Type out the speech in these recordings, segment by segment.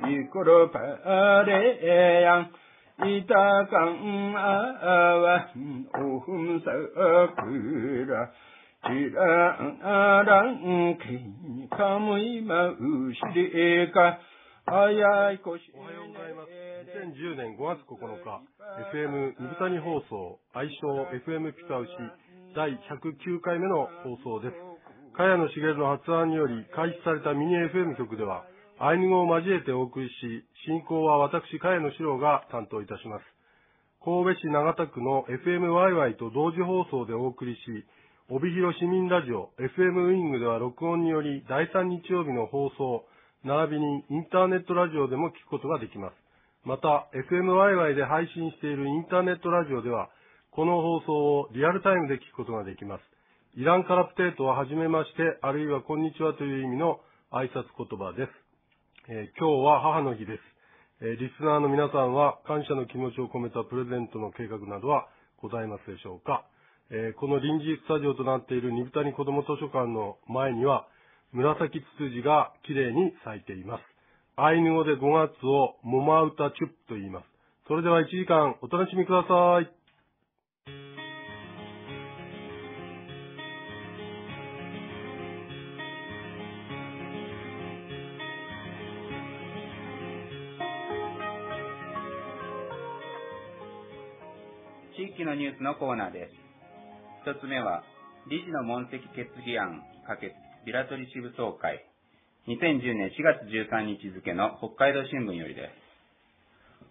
이끌어 바래양 이따강 아와 오흠사그라 지랑아랑 기카무이 마우시리가 아야이 고시。 おはようございます。2010年5月9日、FM 水谷放送、愛称 FM ピカウシ第109回目の放送です。茅野茂の発案により開始されたミニ FM 局では、アイヌ語を交えてお送りし、進行は私、茅野史郎が担当いたします。神戸市長田区の FM ワイワイと同時放送でお送りし、帯広市民ラジオ FM ウィングでは録音により第3日曜日の放送、並びにインターネットラジオでも聞くことができます。また、FM ワイワイで配信しているインターネットラジオでは、この放送をリアルタイムで聞くことができます。イランカラプテートははじめまして、あるいはこんにちはという意味の挨拶言葉です。今日は母の日です。リスナーの皆さんは感謝の気持ちを込めたプレゼントの計画などはございますでしょうか。この臨時スタジオとなっている二豚に子ども図書館の前には、紫ツツジがきれいに咲いています。アイヌ語で5月をモマウタチュップと言います。それでは1時間お楽しみください。 地域のニュースのコーナーです。一つ目は、理事の問責決議案可決ビラ取り支部総会。2010年4月13日付の北海道新聞よりです。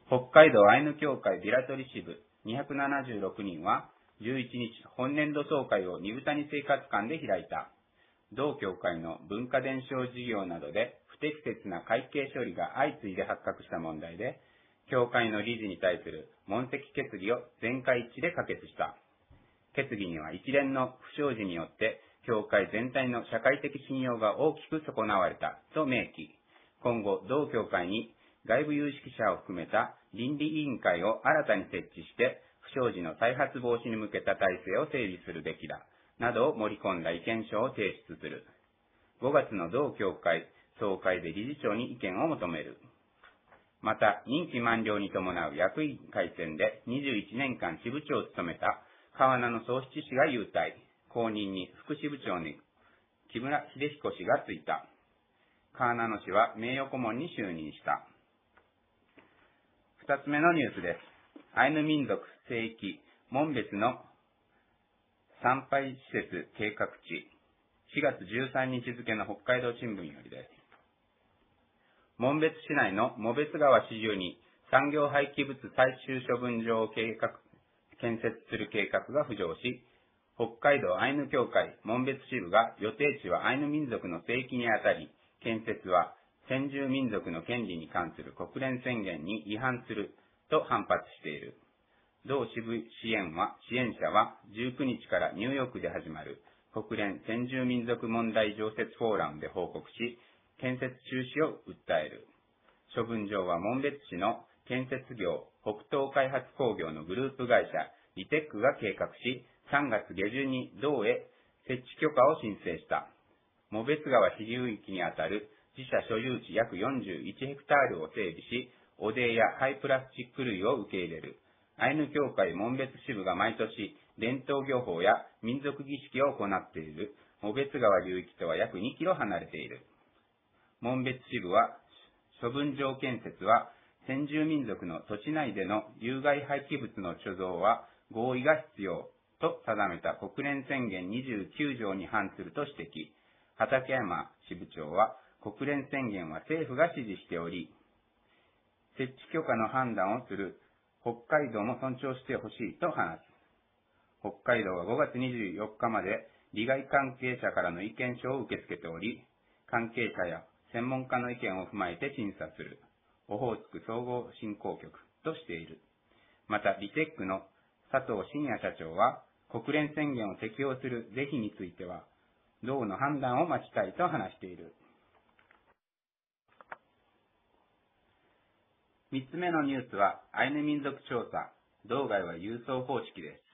北海道アイヌ協会ビラ取り支部276人は11日本年度総会を二豚に生活館で開いた。同協会の文化伝承事業などで不適切な会計処理が相次いで発覚した問題で、協会の理事に対する問責決議を全会一致で可決した。決議には一連の不祥事によって協会全体の社会的信用が大きく損なわれたと明記。今後、同協会に外部有識者を含めた倫理委員会を新たに設置して、不祥事の再発防止に向けた体制を整備するべきだ、などを盛り込んだ意見書を提出する。5月の同協会総会で理事長に意見を求める。また、任期満了に伴う役員改選で21年間支部長を務めた川名の宗七氏が勇退。後任に副支部長に木村秀彦氏が就いた。川名野氏は名誉顧問に就任した。二つ目のニュースです。アイヌ民族聖域紋別の参拝施設計画地。4月13日付の北海道新聞よりです。紋別市内の藻別川支流に産業廃棄物最終処分場を建設する計画が浮上し、北海道アイヌ協会紋別支部が予定地はアイヌ民族の聖域にあたり、建設は先住民族の権利に関する国連宣言に違反すると反発している。同支部支援者は19日からニューヨークで始まる国連先住民族問題常設フォーラムで報告し、建設中止を訴える。処分場は紋別市の建設業北東開発工業のグループ会社リテックが計画し、3月下旬に道へ設置許可を申請した。藻別川支流域にあたる自社所有地約41ヘクタールを整備し、汚泥や廃プラスチック類を受け入れる。アイヌ協会紋別支部が毎年伝統漁法や民族儀式を行っている藻別川流域とは約2キロ離れている。紋別支部は、処分場建設は先住民族の土地内での有害廃棄物の貯蔵は合意が必要と定めた国連宣言29条に反すると指摘。畠山支部長は、国連宣言は政府が支持しており、設置許可の判断をする北海道も尊重してほしいと話す。北海道は5月24日まで利害関係者からの意見書を受け付けており、関係者や専門家の意見を踏まえて審査する。オホーツク総合振興局としている。また、リテックの佐藤真也社長は、国連宣言を適用する是非については、道の判断を待ちたいと話している。3つ目のニュースは、アイヌ民族調査、道外は郵送方式です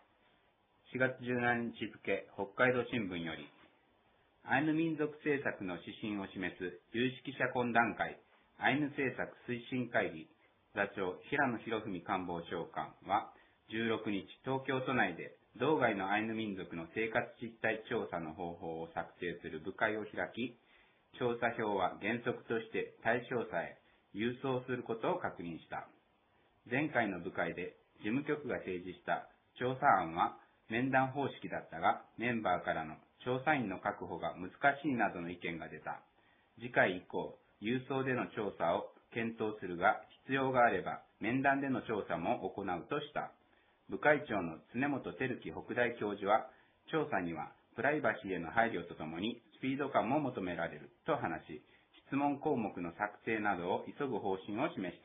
。4月17日付、北海道新聞より、アイヌ民族政策の指針を示す有識者懇談会、 アイヌ政策推進会議座長平野博文官房長官は16日、東京都内で道外のアイヌ民族の生活実態調査の方法を策定する部会を開き、調査票は原則として対象者へ郵送することを確認した。前回の部会で事務局が提示した調査案は面談方式だったが、メンバーからの調査員の確保が難しいなどの意見が出た。次回以降、郵送での調査を検討するが、必要があれば面談での調査も行うとした。部会長の常本照樹北大教授は、調査にはプライバシーへの配慮とともにスピード感も求められると話し、質問項目の策定などを急ぐ方針を示した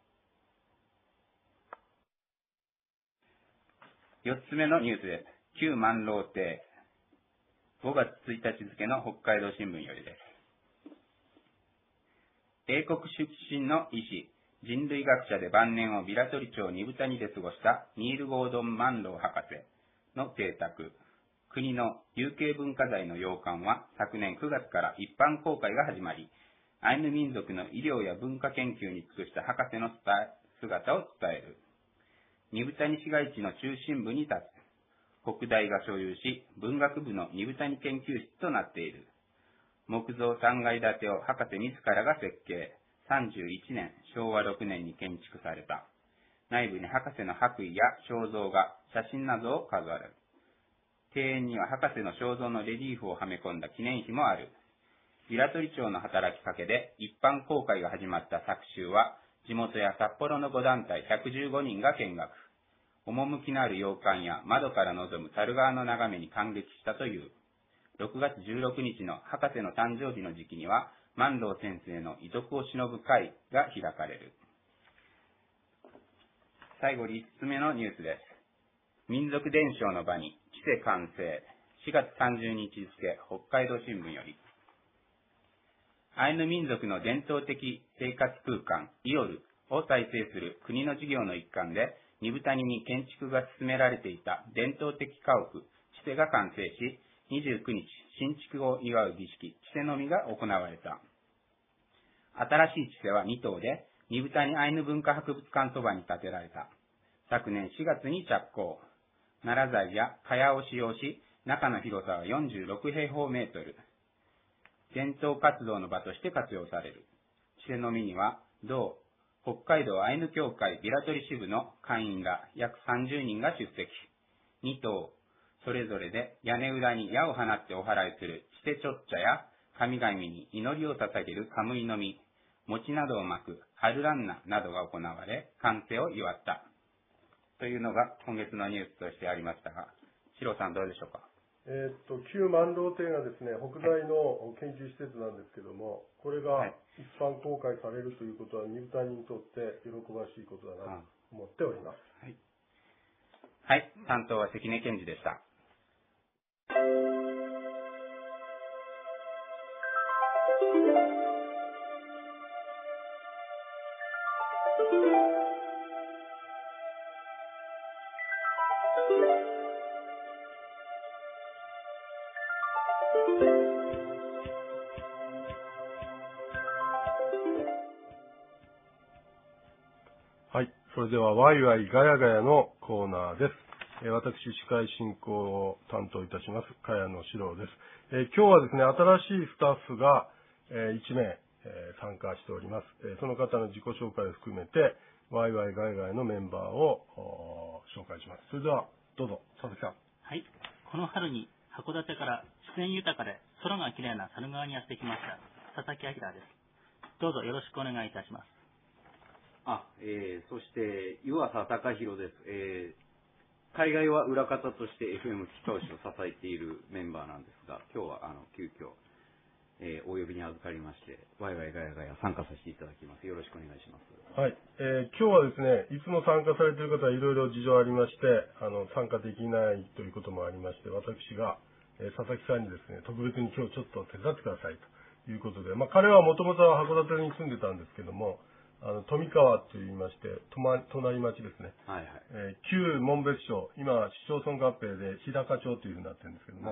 。4つ目のニュースです。旧万老亭、5月1日付の北海道新聞よりです。英国出身の医師、人類学者で晩年をビラトリ町二部谷で過ごしたニール・ゴードン・マンロー博士の邸宅、国の有形文化財の洋館は昨年9月から一般公開が始まり、アイヌ民族の医療や文化研究に尽くした博士の姿を伝える。二部谷市街地の中心部に立つ。国大が所有し、文学部の二部谷研究室となっている。木造3階建てを博士自らが設計。31年、昭和6年に建築された。内部に博士の白衣や肖像画、写真などを飾る。庭園には博士の肖像のレリーフをはめ込んだ記念碑もある。ビラトリ町の働きかけで一般公開が始まった昨週は、地元や札幌の5団体115人が見学。趣のある洋館や窓から望む樽川の眺めに感激したという。6月16日の博士の誕生日の時期には、万老先生の遺徳を偲ぶ会が開かれる。最後に5つ目のニュースです。民族伝承の場に知性完成。4月30日付、北海道新聞より。アイヌ民族の伝統的生活空間、イオルを再生する国の事業の一環で、二部谷に建築が進められていた伝統的家屋、チセが完成し、29日、新築を祝う儀式、チセのみが行われた。新しいチセは2棟で、二部谷アイヌ文化博物館そばに建てられた。昨年4月に着工。奈良材や茅を使用し、中の広さは46平方メートル。伝統活動の場として活用される。チセのみには、同北海道アイヌ協会ビラトリ支部の会員ら約30人が出席。2棟、それぞれで屋根裏に矢を放ってお祓いするチセチョッチャや神々に祈りを捧げるカムイの実、餅などを巻くハルランナなどが行われ、完成を祝った。というのが今月のニュースとしてありましたが、シロさんどうでしょうか。 旧万老亭がですね、北大の研究施設なんですけども、これが一般公開されるということは、二部谷にとって喜ばしいことだなと思っております。 はい、担当は関根健二でした。 はい。それでは、ワイワイガヤガヤのコーナーです。私、司会進行を担当いたします、茅野史郎です。今日はですね、新しいスタッフが、1名、参加しております。その方の自己紹介を含めて、ワイワイガヤガヤのメンバーを紹介します。それでは、どうぞ、佐々木さん。 はい。この春に函館から自然豊かで空がきれいな猿川にやってきました、佐々木明です。どうぞよろしくお願いいたします。 そして、湯浅隆弘です。海外は裏方として FM 北尾市を支えているメンバーなんですが、今日は急遽、お呼びに預かりまして、ワイワイガヤガヤ参加させていただきます。よろしくお願いします。 はい。今日はですね、いつも参加されている方はいろいろ事情ありまして、参加できないということもありまして、私が、佐々木さんにですね、特別に今日ちょっと手伝ってくださいということで、彼はもともとは函館に住んでたんですけども、富川と言いまして、隣町ですね。旧紋別町、今、市町村合併で日高町というふうになってるんですけども、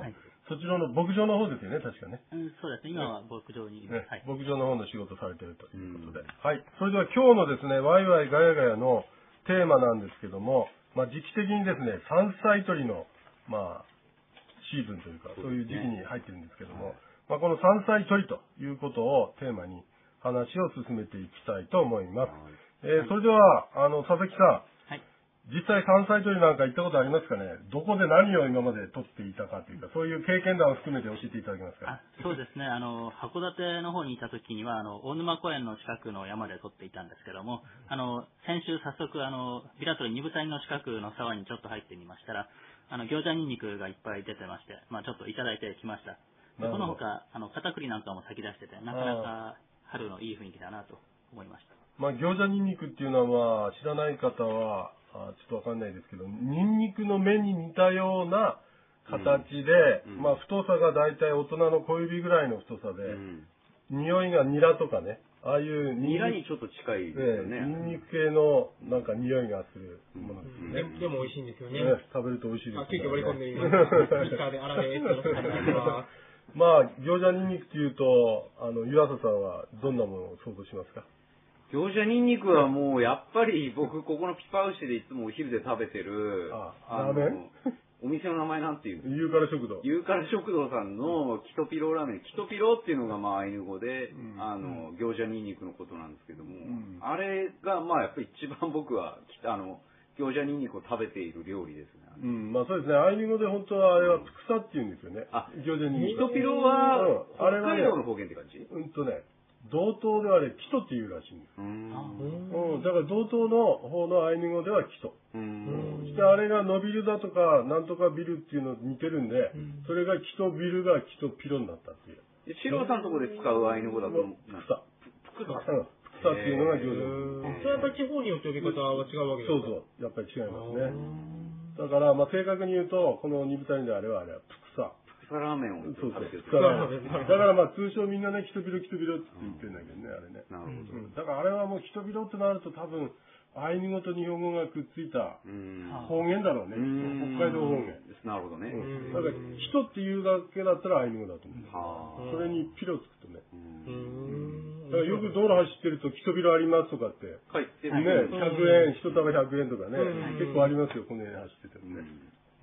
そちらの牧場の方ですよね、確かね。 そうですね、今は牧場にいます。はい。 牧場の方の仕事されているということで。はい。それでは今日のですね、ワイワイガヤガヤのテーマなんですけども、時期的にですね、山菜採りの、シーズンというか、そういう時期に入ってるんですけども、この山菜採りということをテーマに話を進めていきたいと思います。それでは、佐々木さん。実際山菜採りなんか行ったことありますかね。どこで何を今まで取っていたかというか、そういう経験談を含めて教えていただけますか。 そうですね。函館の方にいた時には、大沼公園の近くの山で取っていたんですけども、先週早速、ビラトリ2部隊の近くの沢にちょっと入ってみましたら、餃子ニンニクがいっぱい出てまして、ちょっといただいてきました。でこの他、片栗なんかも咲き出してて、なかなか春のいい雰囲気だなと思いました。 餃子ニンニクっていうのは、知らない方は、ちょっとわかんないですけど、ニンニクの芽に似たような形で、太さがだいたい大人の小指ぐらいの太さで、匂いがニラとかね、ああいうニラにちょっと近いですよね。 ニンニク系のなんか匂いがするものですね。 でも美味しいんですよね。 食べると美味しいですね。 結構割り込んでみます。ミキサーで洗で餃子ニンニクっていうと、湯浅さんはどんなものを想像しますか。 餃子ニンニクはもうやっぱり僕ここのピパウシでいつもお昼で食べてるラーメンお店の名前なんていうの。 ユーカラ食堂。 ユーカラ食堂さんのキトピローラーメン。キトピローっていうのがアイヌ語で、餃子ニンニクのことなんですけども、あれがやっぱり一番僕は餃子ニンニクを食べている料理ですね。 そうですね。アイヌ語で本当はあれはプクサって言うんですよね。餃子ニンニク。 キトピローは北海道の方言って感じ。 道東ではキトっていうらしいんです。だから道東の方のアイヌ語ではキト。そしてあれがノビルだとかなんとかビルっていうのと似てるんで、それがキトビルがキトピロになったっていう。 シロさんのところで使うアイヌ語だとプクサ。プクサっていうのが餃子。 それはやっぱり地方によって呼び方は違うわけですか。 そう。やっぱり違いますね。だから正確に言うと、この2部隊であれはプクサ。 ラーメンを食べてる。 だから通称みんなね、キトビロって言ってるんだけどね、あれね。 なるほど。 だからあれはもうキトビロってなると多分、アイヌ語と日本語がくっついた方言だろうね。北海道方言。 なるほどね。 だから、キトっていうだけだったらアイヌ語だと思う。それにピロつくとね。だからよく道路走ってるとキトビロありますとかって。 書いてね、100円、一束100円とかね。結構ありますよ、この辺走っててもね。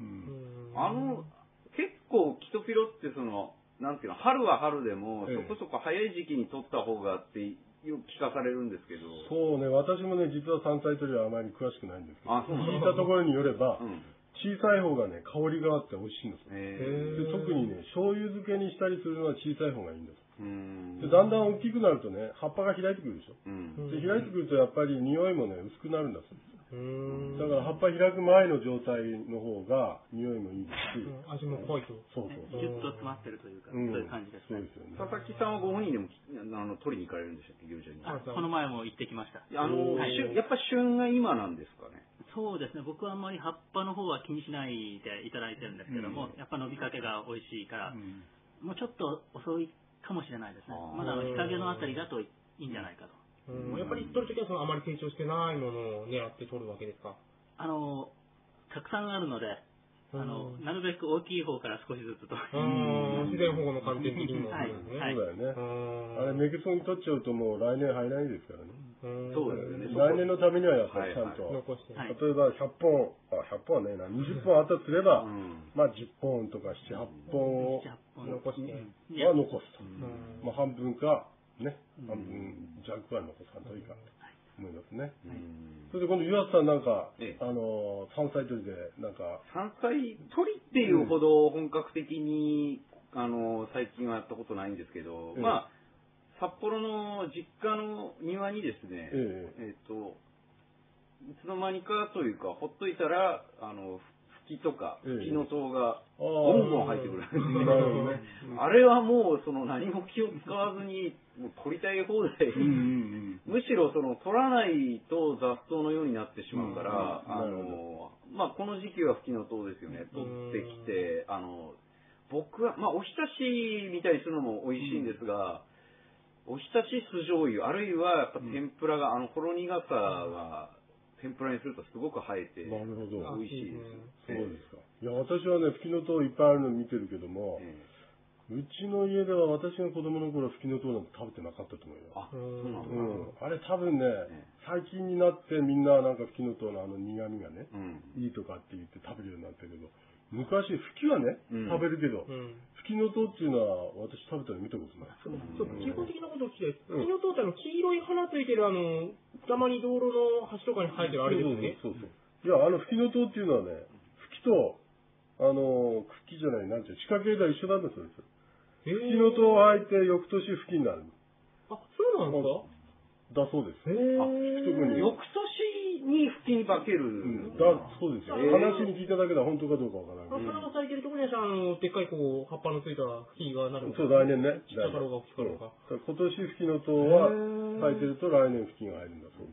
結構キトピロってなんていうの、春は春でも、そこそこ早い時期に取った方がってよく聞かされるんですけど。 そうね、私もね、実は山菜採りはあまり詳しくないんですけど、聞いたところによれば、小さい方がね、香りがあって美味しいんですよ。で特にね、醤油漬けにしたりするのは小さい方がいいんです。でだんだん大きくなるとね、葉っぱが開いてくるでしょ。で開いてくるとやっぱり匂いもね、薄くなるんだそうです。だから葉っぱ開く前の状態の方が匂いもいいですし、 味も濃いと。 そう。 ギュッと詰まってるというか、そういう感じですね。 佐々木さんはご本人でも取りに行かれるんでしたっけ、餃子に。 この前も行ってきました。 やっぱ旬が今なんですかね。 そうですね。僕はあんまり葉っぱの方は気にしないでいただいてるんですけども、やっぱ伸びかけが美味しいから、もうちょっと遅いかもしれないですね。まだ日陰のあたりだといいんじゃないかと。 やっぱり取るときはあまり成長してないものを狙って取るわけですか。 たくさんあるので、なるべく大きい方から少しずつと。 自然保護の観点的にも。 そうだよね。あれ、根草に取っちゃうともう来年生えないですからね。 そうですよね。 来年のためにはやっぱりちゃんと、例えば100本はねえな、20本あったとすれば、10本とか7、8本を残すと。半分か、ね、半分弱は残さんといいかと思いますね。それで今度、湯浅さんなんか、山菜採りで、なんか。 山菜採りっていうほど本格的に、最近はやったことないんですけど、札幌の実家の庭にですね、いつの間にかというか、ほっといたら、フキとか、フキノトウが、ボンボン生えてくるんですね。あれはもう、何も気を使わずに、もう取りたい放題。むしろ、取らないと雑草のようになってしまうから、この時期はフキノトウですよね、取ってきて、僕は、おひたしみたいにするのも美味しいんですが、おひたし酢醤油、あるいはやっぱ天ぷらが、ほろ苦さが、 天ぷらにするとすごく生えて、 なるほど。 美味しいです。 そうですか。いや、私はね、フキノトウいっぱいあるの見てるけども、うちの家では私が子供の頃フキノトウなんて食べてなかったと思うよ。 あ、そうなんだ。 あれ多分ね、最近になってみんななんかフキノトウの苦味がね、いいとかって言って食べるようになったけど、昔、フキはね、食べるけど、フキノトウっていうのは私食べたの見たことない。 そう、基本的なことを聞きたいです。フキノトウって黄色い花ついてるたまに道路の端とかに生えてるあれですよね。 そうそう。いや、フキノトウっていうのはね、フキと、茎じゃない、なんていう、地下系では一緒なんだそうですよ。フキノトウを生えて翌年フキになる。 あ、そうなんですか？ だそうです。 翌年にフキに化ける。 そうですよ。話に聞いただけでは本当かどうかわからない。 花が咲いてるところにはでっかい葉っぱのついた茎がなるんですそう、来年ね。 ちっちゃかろうが大きかろうが。 今年フキノトウは生えてると来年フキが入るんだそうです。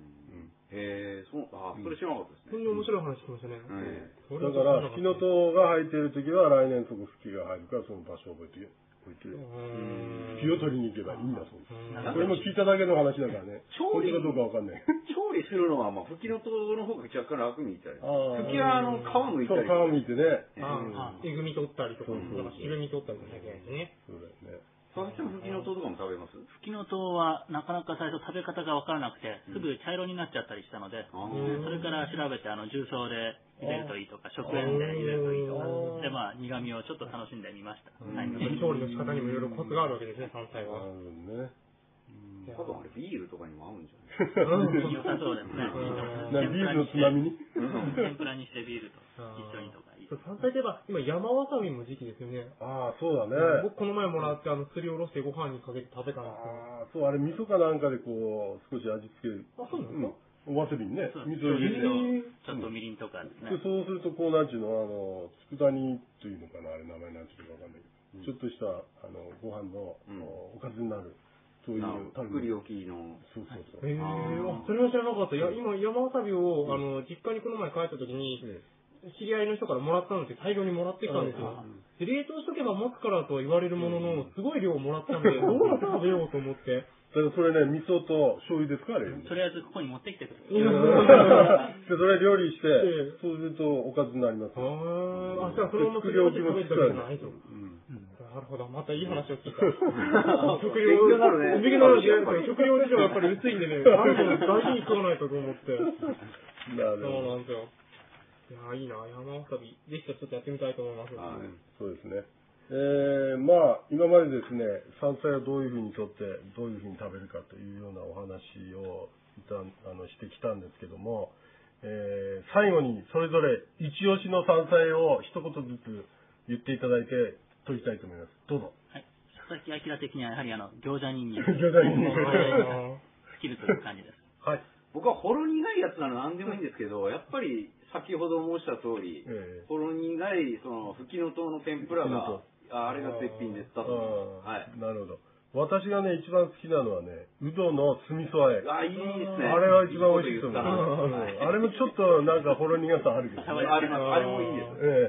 それ知らなかったですね。 そんな面白い話聞きましたね。 だからフキノトウが生えてるときは来年そこフキが入るからその場所を覚えてフキを取りに行けばいいんだそうです。これも聞いただけの話だからね。本当かどうかわかんない。 調理するのはフキノトウの方が若干楽みたいです。フキは皮むいたり。 そう、皮むいてね。 えぐみ取ったりとか、しぐみ取ったりとかいけないですね。 そうだよね。 佐々木さん、フキノトウとかも食べます？ フキノトウはなかなか最初食べ方が分からなくて、すぐ茶色になっちゃったりしたので、それから調べて重曹で入れるといいとか、食塩で入れるといいとか、で苦味をちょっと楽しんでみました。 調理の仕方にもいろいろコツがあるわけですね、山菜は。 多分あれビールとかにも合うんじゃない良さそうですね。 ビールのつまみに天ぷらにしてビールと一緒にとかいい。 山菜といえば、今山わさびの時期ですよね。 ああ、そうだね。 僕この前もらってすりおろしてご飯にかけて食べたんですけど。 そう、あれ味噌かなんかで少し味付ける。 あ、そうなんですか？ わさびにね、味噌入れて。 ちょっとみりんとかですね。 そうするとなんちゅうの、佃煮というのかな、あれ名前なんちゅうかわかんないけど、ちょっとしたご飯のおかずになる。そういう作り置きの。 そう。 それは知らなかった。いや、今、山わさびを、実家にこの前帰った時に、知り合いの人からもらったのって大量にもらってきたんですよ。で、冷凍しとけば持つからとは言われるものの、すごい量もらったんで、どうやって食べようと思って。 それね、味噌と醤油ですかあれ。 とりあえずここに持ってきてくれ。 で、それ料理して、そうするとおかずになります。 じゃあそのまま作り置きも作るないと。なるほど。またいい話を聞いた。食料事情はやっぱり薄いんでね、大事に食わないとと思って。そうなんですよ。いや、いいな、山わさび。ぜひちょっとやってみたいと思います。 そうですね。今までですね、山菜をどういうふうにとって、どういうふうに食べるかというようなお話をしてきたんですけども、最後にそれぞれ一押しの山菜を一言ずつ言っていただいて取りたいと思います。どうぞ。 はい。佐々木明的にはやはり餃子人間。 餃子人間。 スキルという感じです。 はい。 僕はほろ苦いやつなら何でもいいんですけど、やっぱり先ほど申した通り、ほろ苦いフキノトウの天ぷらが、あれが絶品です。だと思います。はい。 なるほど。私がね、一番好きなのはね、うどの酢味噌あえ。 いいですね。 あれが一番美味しいと思う。あれもちょっとなんかほろ苦さあるけど。 あります。あれもいいです。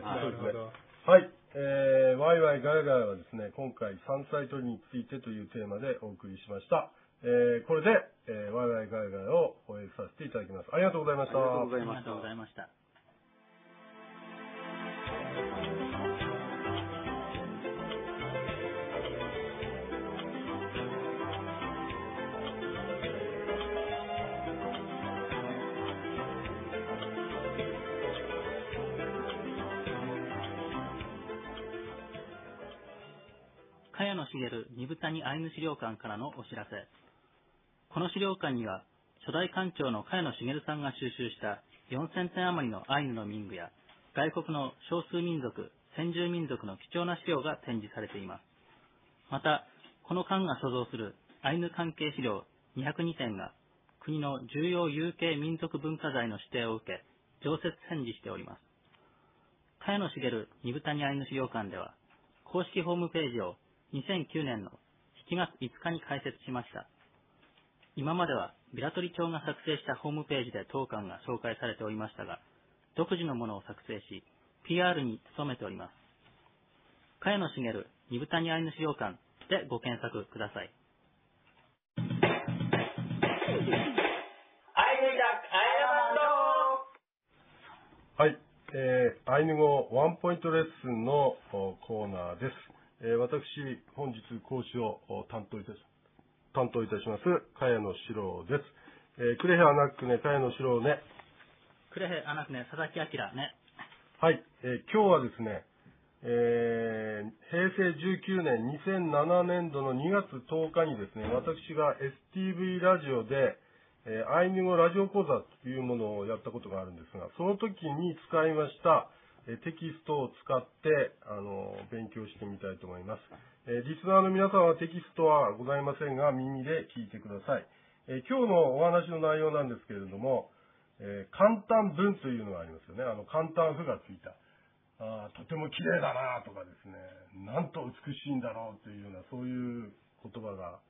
そうですね。はい。ワイワイガヤガヤはですね、今回山菜採りについてというテーマでお送りしました。これで、ワイワイガヤガヤを終えさせていただきます。ありがとうございました。 ありがとうございました。茅野茂二部谷アイヌ資料館からのお知らせ。この資料館には、初代館長の茅野茂さんが収集した4000点余りのアイヌの民具や、外国の少数民族、先住民族の貴重な資料が展示されています。また、この館が所蔵するアイヌ関係資料202点が、国の重要有形民族文化財の指定を受け、常設展示しております。茅野茂二部谷アイヌ資料館では、公式ホームページを2009年の7月5日に開設しました。今までは平取町が作成したホームページで当館が紹介されておりましたが、独自のものを作成し、PR に努めております。茅野茂二部谷アイヌ資料館でご検索ください。アイヌはい。アイヌ語ワンポイントレッスンのコーナーです。私、本日講師を担当いたします、茅野史郎です。クレヘアナックネ、茅野史郎ね。 クレヘアナックネ、佐々木明ね。 はい。今日はですね、平成19年、2007年度の2月10日にですね、私が STV ラジオで、アイヌ語ラジオ講座というものをやったことがあるんですが、その時に使いましたテキストを使って勉強してみたいと思います。リスナーの皆さんはテキストはございませんが、耳で聞いてください。今日のお話の内容なんですけれども、簡単文というのがありますよね。簡単符がついた。とても綺麗だなとかですね、なんと美しいんだろうというような、そういう言葉が、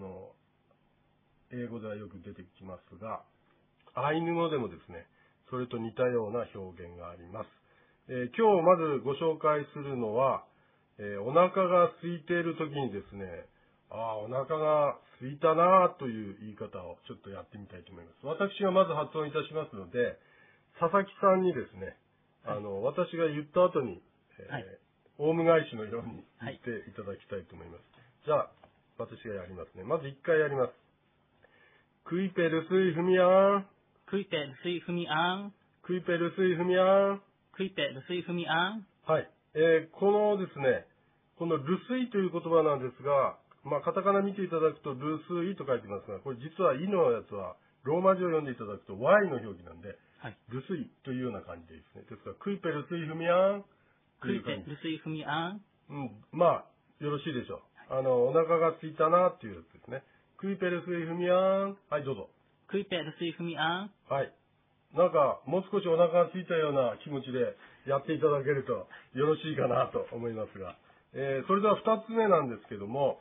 英語ではよく出てきますが、アイヌ語でもですね、それと似たような表現があります。今日まずご紹介するのは、お腹が空いている時にですね、お腹が空いたなという言い方をちょっとやってみたいと思います。私がまず発音いたしますので、佐々木さんにですね、私が言った後に、オウム返しのように言っていただきたいと思います。じゃあ、私がやりますね。まず1回やります。クイペルスイフミアン。 クイペルスイフミアン。 クイペルスイフミアン。 クイペルスイフミアン。 はい。このですね、このルスイという言葉なんですが、カタカナ見ていただくとルスイと書いてますが、これ実はイのやつはローマ字を読んでいただくと Y の表記なんで、ルスイというような感じでいいですね。ですから、クイペルスイフミアン。 クイペルスイフミアン。 よろしいでしょう。お腹が空いたなっていうやつですね。クイペルスイフミアン。はい、どうぞ。 クイペルスイフミアン。 はい。なんか、もう少しお腹が空いたような気持ちでやっていただけるとよろしいかなと思いますが。それでは二つ目なんですけども、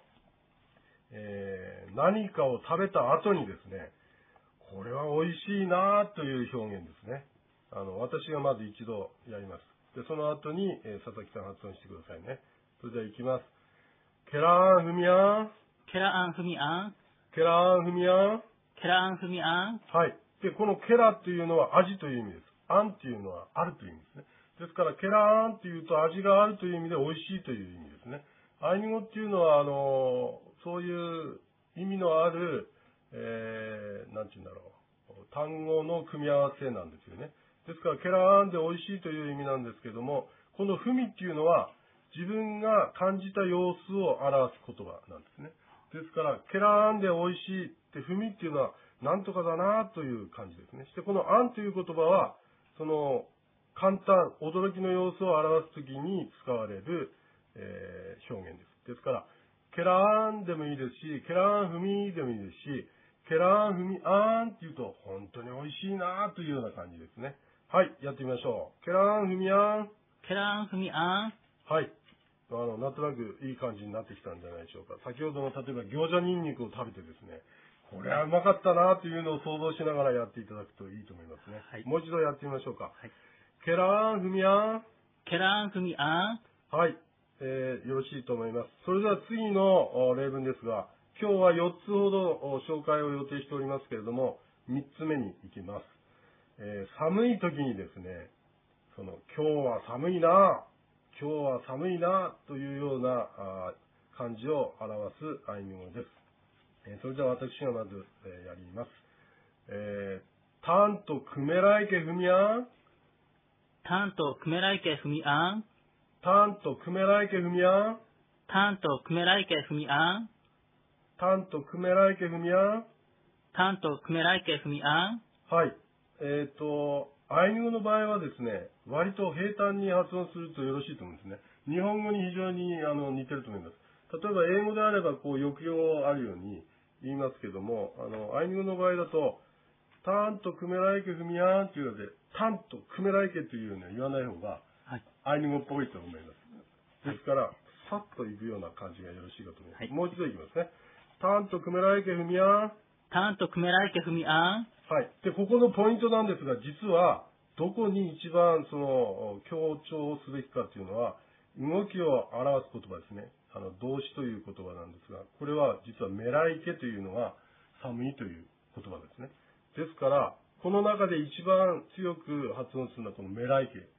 何かを食べた後にですね、これは美味しいなという表現ですね。私がまず一度やります。で、その後に、佐々木さん発音してくださいね。それでは行きます。ケラーンフミアン。 ケラアンフミアン。 ケラーンフミアン。 ケラアンフミアン。 はい。で、このケラというのは味という意味です。アンというのはあるという意味ですね。ですから、ケラーンというと味があるという意味で美味しいという意味ですね。アイヌ語っていうのは、そういう意味のある、なんていうんだろう。単語の組み合わせなんですよね。ですから、ケラーンで美味しいという意味なんですけども、このフミっていうのは、自分が感じた様子を表す言葉なんですね。ですから、ケラーンで美味しいって、フミっていうのは、なんとかだなという感じですね。して、このアンという言葉は、その、簡単、驚きの様子を表すときに使われる、表現です。ですから、ケラーンでもいいですし、ケラーンフミでもいいですし、ケラーンフミアーンっていうと、本当に美味しいなというような感じですね。はい、やってみましょう。ケラーンフミアーン。 ケラアンフミアン。 はい。なんとなくいい感じになってきたんじゃないでしょうか。先ほどの、例えば餃子ニンニクを食べてですね、これはうまかったなというのを想像しながらやっていただくといいと思いますね。 はい、 もう一度やってみましょうか。 はい、 ケラーンフミアン。 ケラアンフミアン。 はい、よろしいと思います。それでは次の例文ですが、今日は4つほど紹介を予定しておりますけれども、3つ目に行きます。寒い時にですね、今日は寒いな、今日は寒いなというような感じを表すアイヌ語です。それでは私がまずやります。タンとクメライケフミアン。 タンとクメライケフミアン。 タンとクメライケフミアン。 タンとクメライケフミアン。 タンとクメライケフミアン。 タンとクメライケフミアン。 はい。アイヌ語の場合はですね、割と平坦に発音するとよろしいと思うんですね。日本語に非常に似てると思います。例えば英語であれば抑揚あるように言いますけども、アイヌ語の場合だと、タンとクメライケフミアンというので、タンとクメライケというようには言わない方が、アイヌ語っぽいと思います。ですから、さっといくような感じがよろしいかと思います。もう一度いきますね。タンとクメライケフミアン。 タンとクメライケフミアン。 はい。で、ここのポイントなんですが、実は、どこに一番強調すべきかというのは、動きを表す言葉ですね。動詞という言葉なんですが、これは実はメライケというのが寒いという言葉ですね。ですから、 この中で一番強く発音するのはこのメライケです。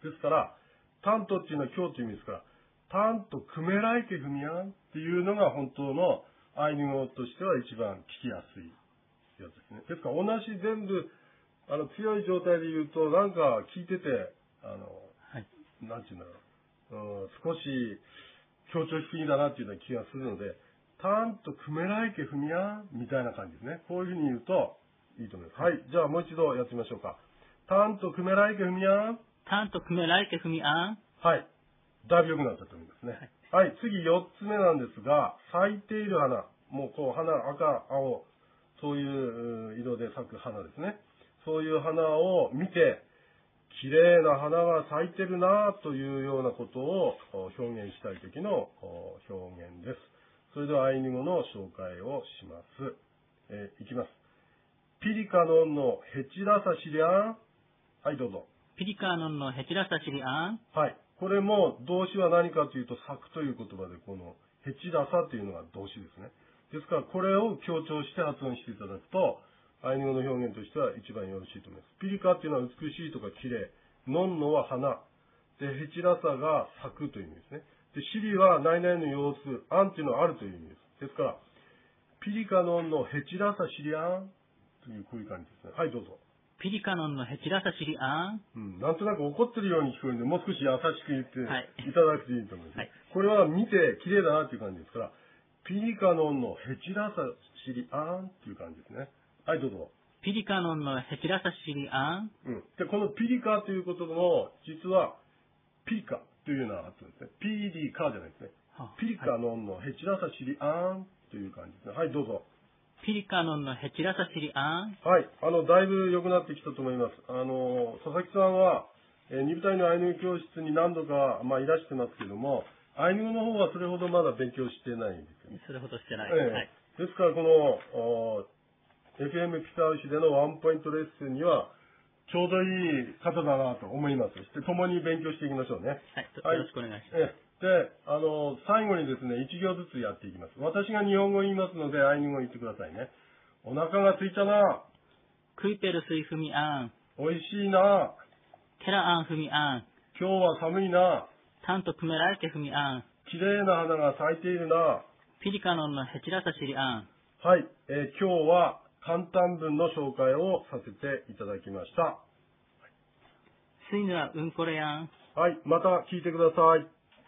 ですから、タントっていうのは今日という意味ですから、タントクメライケフミヤンっていうのが本当のアイヌ語としては一番聞きやすいやつですね。ですから同じ全部、強い状態で言うと、なんか聞いてて、なんていうんだろう、少し強調しすぎだなっていうような気がするので、タンとクメライケフミヤンみたいな感じですね。こういうふうに言うといいと思います。はい。じゃあもう一度やってみましょうか。タンとクメライケフミヤン。 タンとクメライケフミアン。 はい。だいぶ良くなったと思いますね。はい。次4つ目なんですが、咲いている花。もうこう花、赤、青、そういう色で咲く花ですね。そういう花を見て、綺麗な花が咲いてるなというようなことを表現したい時の表現です。それではアイヌ語の紹介をします。いきます。ピリカノンのヘチラサシリアン。はい、どうぞ。 ピリカノンのヘチラサシリアン。 はい。これも動詞は何かというと、咲くという言葉で、このヘチラサというのが動詞ですね。ですから、これを強調して発音していただくと、アイヌ語の表現としては一番よろしいと思います。ピリカっていうのは美しいとか綺麗。ノンノは花。で、ヘチラサが咲くという意味ですね。で、シリは何々の様子。アンっていうのはあるという意味です。ですから、ピリカノンのヘチラサシリアンというこういう感じですね。はい、どうぞ。 ピリカノンのヘチラサシリアン。 なんとなく怒ってるように聞こえるので、もう少し優しく言っていただくといいと思います。 はい、 これは見て綺麗だなっていう感じですから、ピリカノンのヘチラサシリアンっていう感じですね。はい、どうぞ。 ピリカノンのヘチラサシリアン。 で、このピリカということも、実は、ピリカというような発音ですね。ピリカじゃないですね。ピリカノンのヘチラサシリアンという感じですね。はい、どうぞ。 ピリカノンのヘチラサシリアン。 はい、だいぶ良くなってきたと思います。佐々木さんは、二部隊のアイヌ語教室に何度か、いらしてますけども、アイヌ語の方はそれほどまだ勉強してないんですよね。 それほどしてない。はい。 ですから、この、FM ピタウシでのワンポイントレッスンには、ちょうどいい方だなと思います。そして共に勉強していきましょうね。 はい。よろしくお願いします。 で、最後にですね、1行ずつやっていきます。私が日本語を言いますので、アイヌ語を言ってくださいね。お腹が空いたな。 クイペルスイフミアン。 おいしいな。 ケラアンフミアン。 今日は寒いな。 タンとクメライケフミアン。 綺麗な花が咲いているな。 ピリカノンのヘチラサシリアン。 はい、今日は簡単文の紹介をさせていただきました。 スイヌはうんこれやん。 はい、また聞いてください。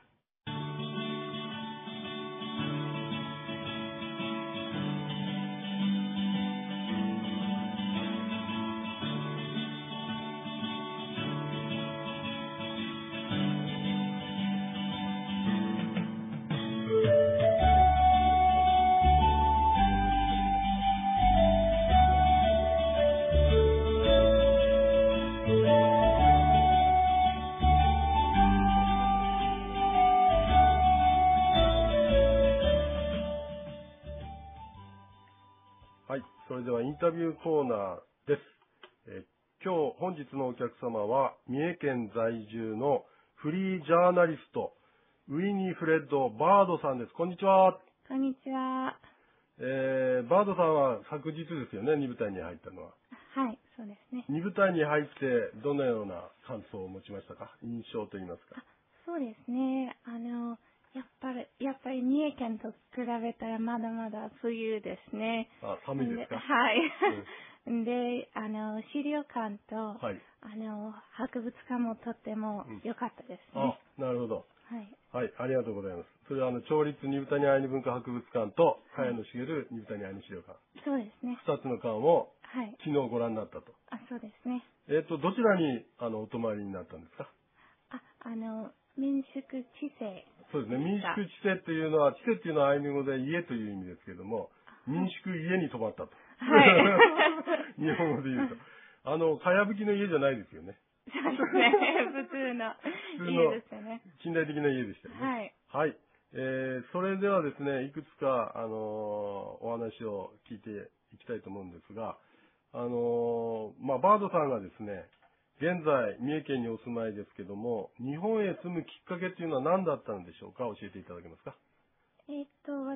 それではインタビューコーナーです。本日のお客様は、三重県在住のフリージャーナリスト、ウィニー・フレッド・バードさんです。こんにちは。 こんにちは。 バードさんは昨日ですよね、2部隊に入ったのは。 はい、そうですね。 2部隊に入って、どのような感想を持ちましたか？印象といいますか。 そうですね。やっぱり三重県と比べたらまだまだ冬ですね。 寒いですか？ はい。で、資料館と、 はい、 博物館もとっても良かったですね。 なるほど。 はい。 はい、ありがとうございます。それは町立二部谷アイヌ文化博物館と、茅野茂二部谷アイヌ資料館。 そうですね。 2つの館を、 はい、 昨日ご覧になったと。 そうですね。 どちらに、お泊まりになったんですか？ 民宿地世。 そうですね。民宿地世っていうのは、地世っていうのはアイヌ語で家という意味ですけれども、民宿家に泊まったと。 はい。 日本語で言うと。かやぶきの家じゃないですよね。 そうですね。普通の家ですよね。 近代的な家でしたよね。はい。はい。それではですね、いくつか、お話を聞いていきたいと思うんですが、バードさんがですね、現在、三重県にお住まいですけども、日本へ住むきっかけっていうのは何だったんでしょうか？教えていただけますか？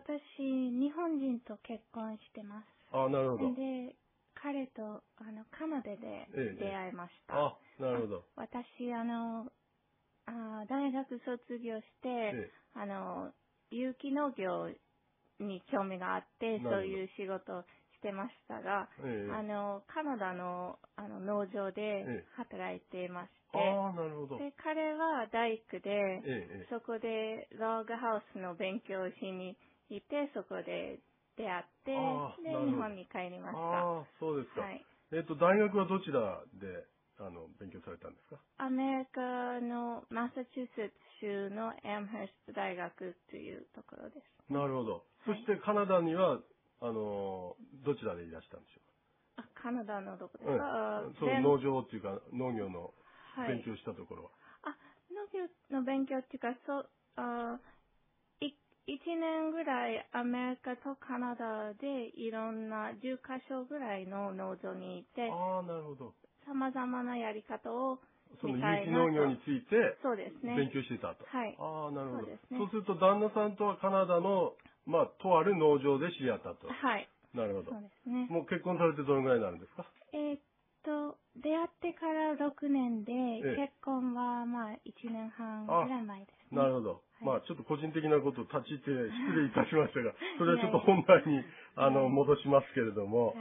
私、日本人と結婚してます。 なるほど。 で、彼と、カナダで出会いました。 あ、なるほど。 私、大学卒業して、有機農業に興味があって、そういう仕事をしてましたが、カナダの農場で働いていまして、 なるほど。 で、彼は大工で、そこでログハウスの勉強をしに行って、そこで出会って、で、日本に帰りました。 そうですか。 はい。 大学はどちらで勉強されたんですか？ アメリカのマサチューセッツ州のアムハースト大学というところです。 なるほど。そしてカナダには、どちらでいらしたんでしょうか？ カナダのどこですか？ その農場っていうか、農業の勉強したところは。 農業の勉強っていうか、1年ぐらいアメリカとカナダでいろんな10カ所ぐらいの農場にいて、 なるほど。 様々なやり方をその有機農業について勉強してたと。 はい。 なるほど。 そうすると旦那さんとはカナダのとある農場で知り合ったと。 はい。 なるほど。 そうですね。 もう結婚されてどのぐらいになるんですか？ 出会ってから6年で、結婚は1年半ぐらい前ですね。 なるほど。ちょっと個人的なことを立ち入って失礼いたしましたが、それはちょっと本題に戻しますけれども、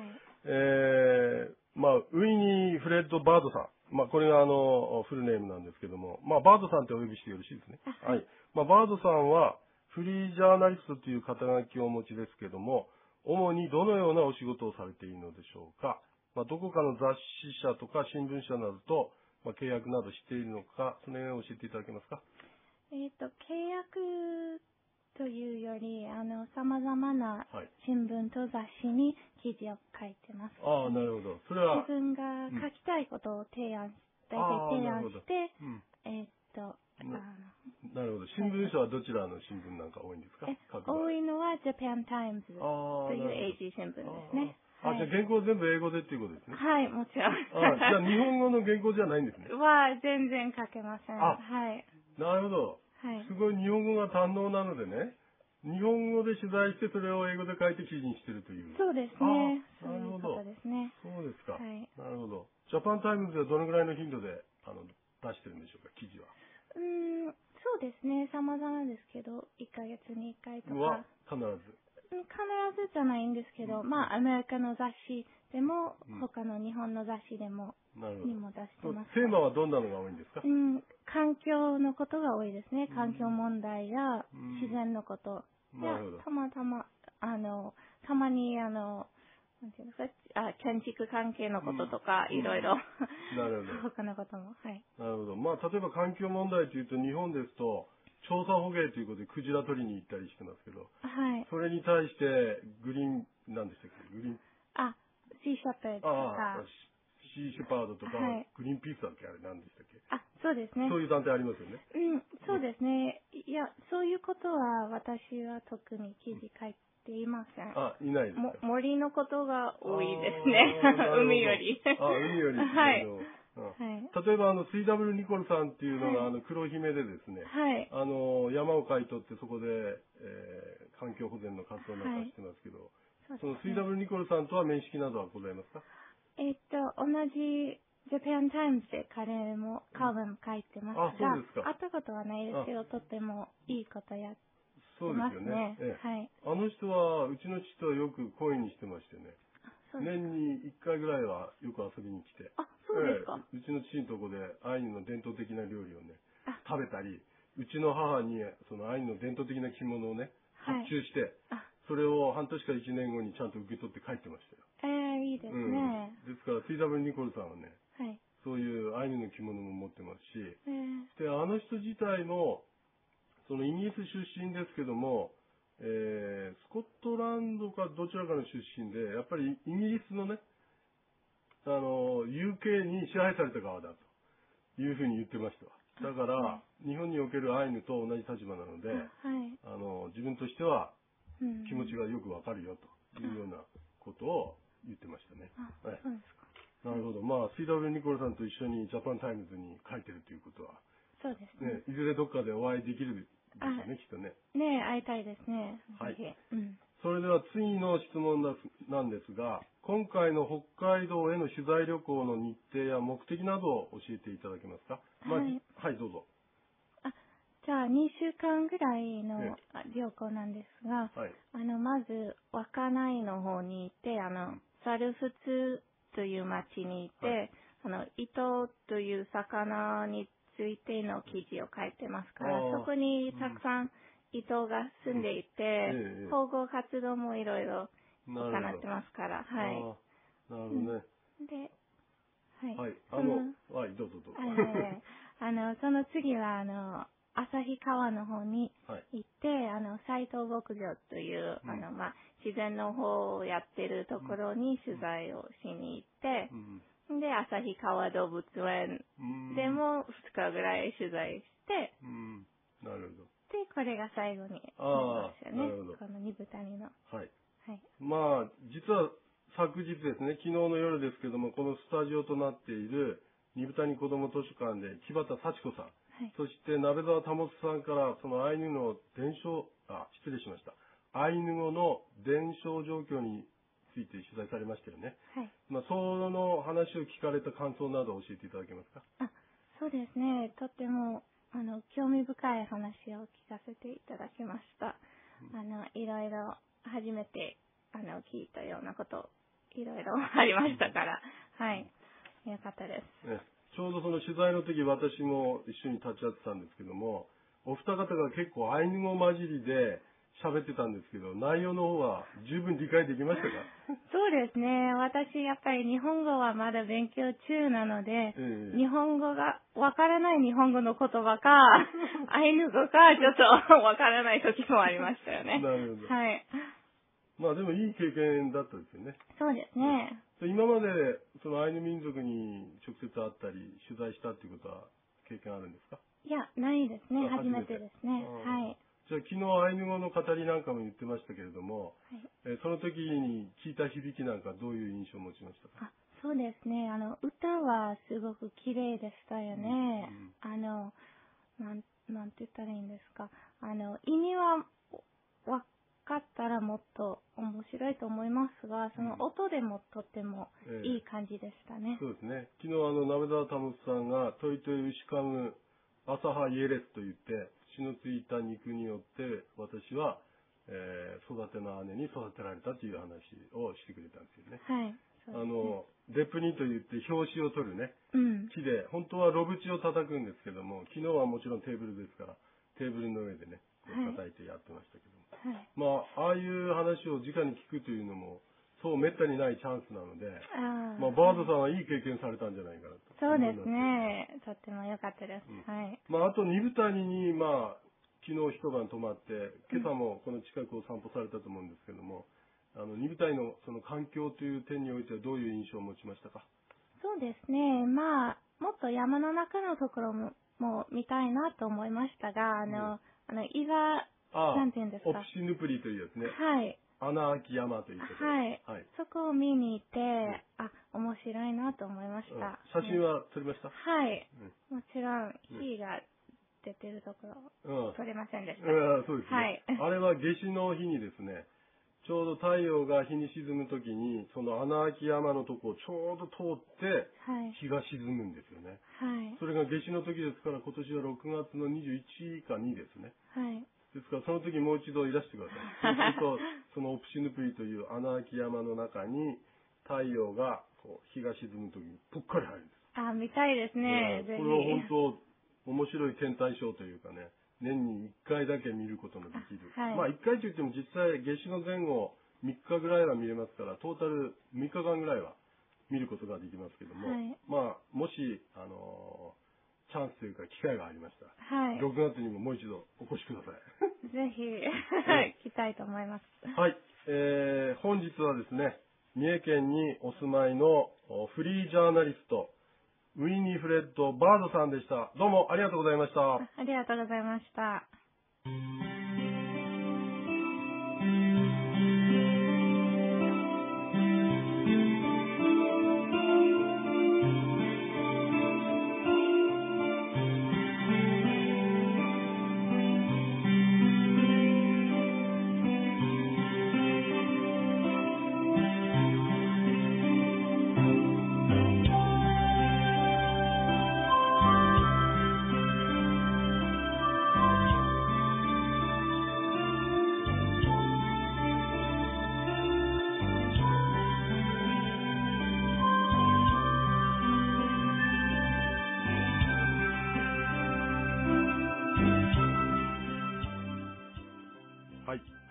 ウィニー・フレッド・バードさん。これがフルネームなんですけども、バードさんってお呼びしてよろしいですね。はい。バードさんは、フリージャーナリストという肩書きをお持ちですけども、主にどのようなお仕事をされているのでしょうか。どこかの雑誌社とか新聞社などと、契約などしているのか、その辺を教えていただけますか。 契約というより、様々な新聞と雑誌に記事を書いてます。 なるほど。それは自分が書きたいことを提案して、 なるほど。新聞社はどちらの新聞なんか多いんですか？ 多いのはジャパンタイムズという英字新聞ですね。 じゃあ原稿全部英語でっていうことですね。 はい、もちろん。 じゃあ日本語の原稿じゃないんですね。 全然書けません。はい。 なるほど。すごい日本語が堪能なのでね、日本語で取材してそれを英語で書いて記事にしてるという。 そうですね。 なるほど。 そうですね。 そうですか。 はい。 なるほど。ジャパンタイムズではどのぐらいの頻度で出してるんでしょうか、記事は。 そうですね。様々ですけど、1ヶ月に1回とか。 必ず。 必ずじゃないんですけど、アメリカの雑誌でも、他の日本の雑誌でも、にも出してます。 テーマはどんなのが多いんですか？ 環境のことが多いですね。環境問題や自然のこと。たまになんていうんですか、建築関係のこととか、いろいろ。 なるほど。 他のことも。はい。 なるほど。例えば環境問題というと、日本ですと、調査捕鯨ということでクジラ取りに行ったりしてますけど、 はい。 それに対してグリーン、なんでしたっけ？グリーン。 シーシェパードとか。 シーシェパードとか、グリーンピースだっけ？あれ何でしたっけ？ そうですね。 そういう団体ありますよね。 そうですね。いや、そういうことは私は特に記事書いていません。 いないですか？ 森のことが多いですね。海より。 海より。 はい。 例えばCW ニコルさんっていうのが黒姫でですね、山を買い取ってそこで、環境保全の活動なんかしてますけど、その CW ニコルさんとは面識などはございますか？ 同じジャパンタイムズで彼もカーボン書いてますが、会ったことはないですけど、とってもいいことやってますね。はい。 あの人はうちの父とよく懇意にしてましてね。年に1回ぐらいはよく遊びに来て。 そうですか。 うちの父のとこでアイヌの伝統的な料理をね、食べたり、うちの母にそのアイヌの伝統的な着物をね、発注して、それを半年か1年後にちゃんと受け取って帰ってましたよ。 いいですね。 ですから CW ニコルさんはね、そういうアイヌの着物も持ってますし、で、あの人自体も、そのイギリス出身ですけども、スコットランドかどちらかの出身で、やっぱりイギリスのね、UK に支配された側だというふうに言ってました。だから、日本におけるアイヌと同じ立場なので、自分としては気持ちがよくわかるよというようなことを言ってましたね。 そうですか。 なるほど。CW ニコルさんと一緒にジャパンタイムズに書いてるということは、 そうですね。 いずれどっかでお会いできるでしょうね、きっとね。 会いたいですね。 はい。 それでは次の質問なんですが、今回の北海道への取材旅行の日程や目的などを教えていただけますか。はい、どうぞ。 じゃあ、2週間ぐらいの旅行なんですが、まず、稚内の方に行って、猿払という町に行って、糸という魚についての記事を書いてますから、そこにたくさん糸が住んでいて、保護活動もいろいろ行ってますから、はい。 なるほどね。 で、 はい。どうぞ。 その次は、旭川の方に行って、斉藤牧場という、自然の方をやってるところに取材をしに行って、で、旭川動物園でも2日ぐらい取材して、 なるほど。 で、これが最後になりますよね。この二部谷の。 はい。まあ、実は昨日ですね、昨日の夜ですけども、このスタジオとなっている二部谷子ども図書館で木畑幸子さん、そして鍋沢保さんからそのアイヌ語の失礼しました。アイヌ語の伝承状況について取材されましたよね。その話を聞かれた感想などを教えていただけますか。 そうですね。とても興味深い話を聞かせていただきました。いろいろ初めて聞いたようなこといろいろありましたから、はい、よかったです。 ちょうどその取材の時、私も一緒に立ち会ってたんですけども、お二方が結構アイヌ語混じりで喋ってたんですけど、内容の方は十分理解できましたか？ そうですね。私、やっぱり日本語はまだ勉強中なので、日本語がわからない日本語の言葉か、アイヌ語か、ちょっとわからない時もありましたよね。 なるほど。 はい。 まあでもいい経験だったですよね。 そうですね。 今までそのアイヌ民族に直接会ったり取材したっていうことは経験あるんですか？ いや、ないですね。初めてですね。はい。 じゃあ昨日アイヌ語の語りなんかも言ってましたけれども、その時に聞いた響きなんかどういう印象を持ちましたか？ そうですね。歌はすごく綺麗でしたよね。なんて言ったらいいんですか。意味は分かったらもっと面白いと思いますが、その音でもとってもいい感じでしたね。 そうですね。昨日鍋沢保さんがトイトイウシカムアサハイエレスと言って、血のついた肉によって私は、育ての姉に育てられたという話をしてくれたんですよね。 はい。 デプニと言って表紙を取るね、木で、本当はロブチを叩くんですけども、昨日はもちろんテーブルですから、テーブルの上でね、叩いてやってましたけども。ああいう話を直に聞くというのも、そうめったにないチャンスなので、バードさんはいい経験されたんじゃないかなと。 そうですね。とっても良かったです。はい。 あと、二部谷に、昨日一晩泊まって、今朝もこの近くを散歩されたと思うんですけども、二部谷のその環境という点においてはどういう印象を持ちましたか？ そうですね。もっと山の中のところも見たいなと思いましたが、いざ、なんていうんですか。 オプシヌプリというやつね。 はい。 穴秋山ということで。 はい。そこを見に行って、面白いなと思いました。 写真は撮りました？ はい。もちろん、火が出てるところ、撮れませんでした。 そうですね。あれは夏至の日にですね、ちょうど太陽が日に沈むときに、その穴秋山のとこをちょうど通って、日が沈むんですよね。それが夏至の時ですから、今年は6月の21か2ですね。ですから、その時もう一度いらしてください。そうすると、そのオプシヌプリという穴秋山の中に、太陽が、日が沈む時にぽっかり入るんです。 見たいですね。 これは本当、面白い天体ショーというかね、年に1回だけ見ることのできる。1回といっても実際、夏至の前後3日ぐらいは見れますから、トータル6日間ぐらいは見ることができますけども、もし、チャンスというか機会がありましたら、6月にももう一度お越しください。 ぜひ、来たいと思います。 はい。本日はですね、三重県にお住まいのフリージャーナリスト、ウィニフレッド・バードさんでした。どうもありがとうございました。 ありがとうございました。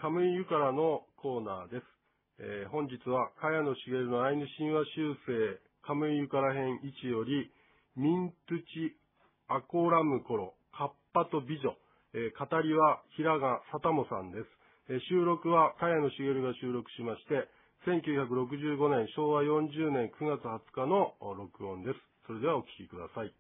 カムイユからのコーナーです。本日は、茅野茂のアイヌ神話修正、カムイユから編1より、ミントゥチアコラムコロ、カッパと美女、語りは平賀サタモさんです。収録は茅野茂が収録しまして、1965年、昭和40年9月20日の録音です。それではお聞きください。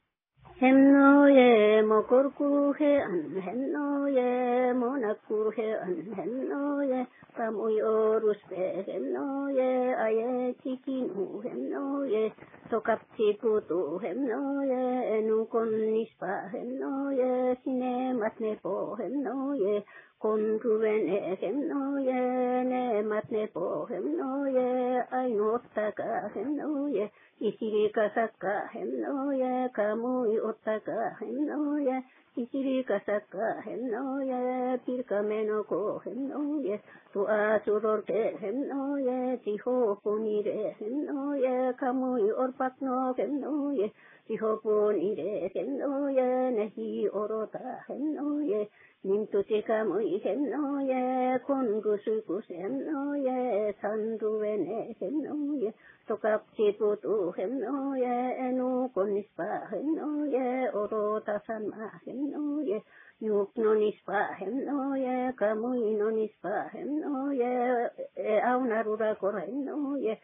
hennoye mokorkuhe an hennoye monakurhe an hennoye kamuyoruspe hennoye aye tikinu hennoye tokaptiputu hennoye enukonnispa hennoye sinematnepo hennoye konruvene hennoye nematnepo hennoye ainottaka hennoye Isirika saka hennoye kamui otaka hennoye Isirika saka hennoye pirkameno ko hennoye tua surorke hennoye tihopunire hennoye kamui orpakno hennoye tihopunire hennoye nehi orota hennoye Nimtuti kamui hennoye kongusukus hennoye sanruene hennoye Tokaptiputu hennoye enukonispa hennoye orota sanma hennoye Yuknonispa hennoye kamuinonispa hennoye aunarura kor hennoye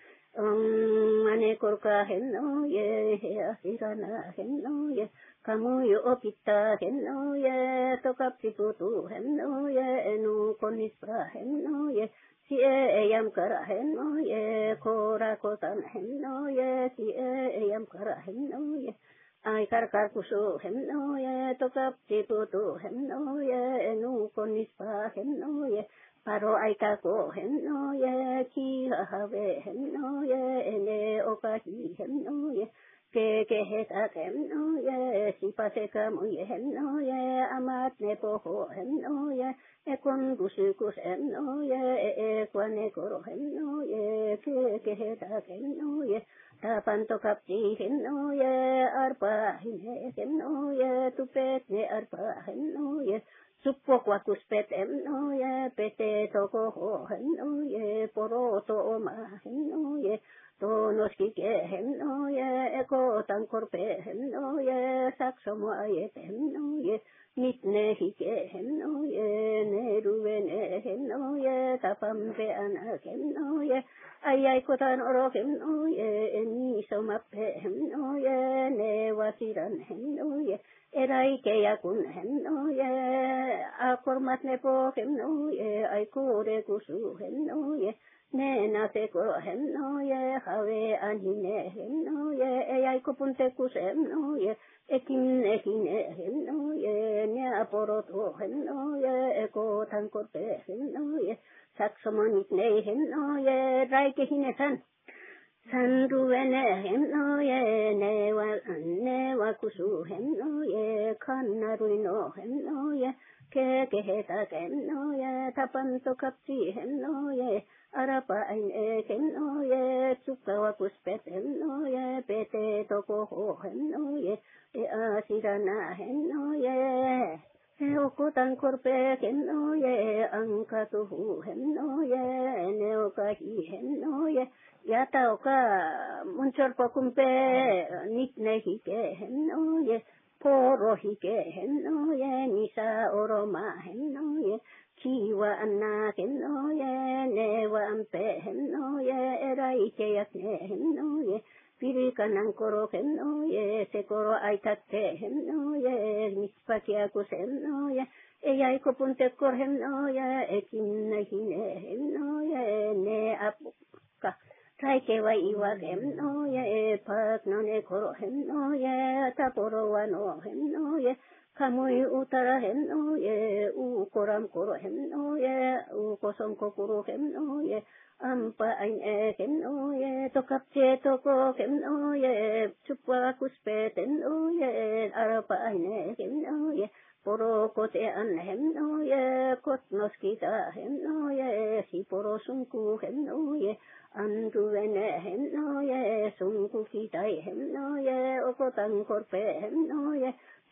Anekorka hennoye asirana hennoye Kamuyo opita hennoye tokaptiputu hennoye enukonispa hennoye Si eyam kara hennoye kora kotan hennoye si eyam kara hennoye Ay karkar kusu hennoye tokaptiputu hennoye enukonispa hennoye Paro aikako hennoye ki have hennoye ene okahi hennoye Keheta hennoye sipase kamuye hennoye amat nepoho hennoye Ekon gusukus hennoye ekwane koro hennoye keheta hennoye Tapanto kapti hennoye arpa hine hennoye tupet ne arpa hennoye Suppokwa kuspet hennoye pete tokoho hennoye poroto oma hennoye Tonoskike hennoye eko tankorpe hennoye saksomo ayet hennoye Mitne hike hennoye neruvene hennoye tapampe anak hennoye Ayay kotan oro hennoye enisomappe hennoye newasiran hennoye Erai keyakun hennoye akormat nepo hennoye aikore kusu hennoye Nena seko hennoye have anhine hennoye Eyay kopunte kus hennoye Ekinne hine hennoye Neaporoto hennoye eko tankorpe hennoye Saksomonit ne hennoye raike hine san Sanruene hennoye newa kusu hennoye Kannaruino hennoye Keheta hennoye tapanto kapsi hennoye Arapa aine hennoye tsukawa kuspet hennoye pete tokoho hennoye asirana hennoye Okotan korpe hennoye ankatuhu hennoye neokahi hennoye Yata oka munchor pokumpe nitne hike hennoye Poro hike hennoye nisa oroma hennoye Kiwa anna hennoye newa ampe hennoye eraike yakne hennoye Pirika nankoro hennoye sekoro aitate hennoye mispakiakus hennoye Eyay kopunte kor hennoye ekinne hine hennoye ne apuka Traike wa iwa hennoye paknone koro hennoye taporo wano hennoye Kamui utara hennoye ukoram koro hennoye ukosom kokuro hennoye Ampa aine hennoye tokapche toko hennoye chupwa kuspet hennoye arapa aine hennoye Poro kote an hennoye kotnoskita hennoye si poro sunku hennoye Anruene hennoye sunku kitai hennoye okotan korpe hennoye